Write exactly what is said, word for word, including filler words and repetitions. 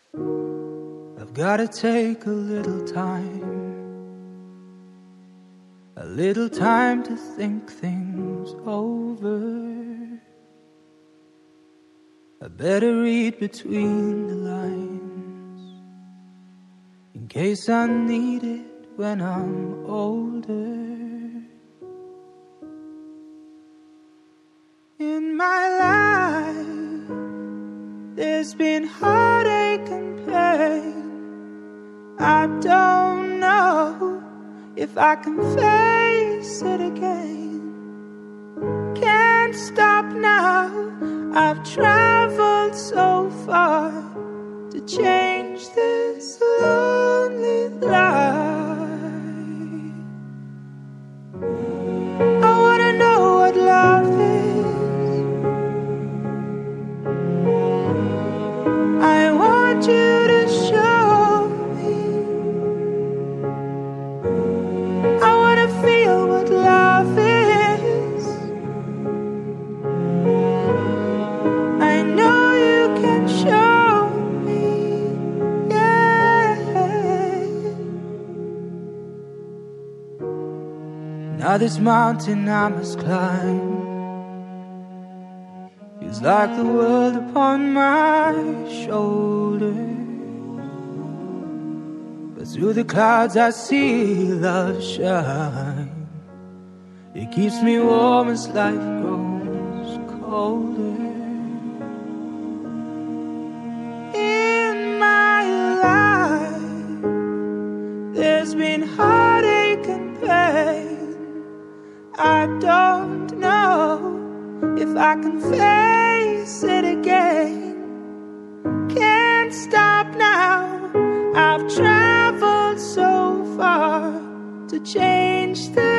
I've gotta take a little time, a little time to think things over. I better read between the lines, in case I need it when I'm older. In my life, there's been heartache and pain. I don't know if I can face it again. Can't stop now, I've traveled so far to change this lonely life. I wanna know what love is. I want you to show me. I wanna feel what love is. I know you can show me, yeah. Now this mountain I must climb feels like the world upon my shoulders, but through the clouds I see love shine. It keeps me warm as life grows colder. In my life, there's been heartache and pain. I don't know if I can face it again. Can't stop now, I've traveled so far to change the